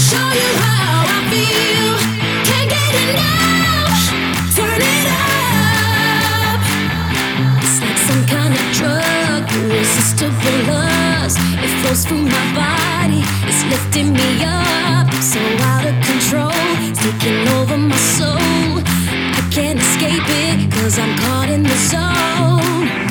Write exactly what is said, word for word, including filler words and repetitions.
show you how I feel. Can't get enough. Turn it up. It's like some kind of drug, irresistible lust. It flows through my body. It's lifting me up. I'm so out of control. It's taking over my soul. I can't escape it, 'cause I'm caught in the zone.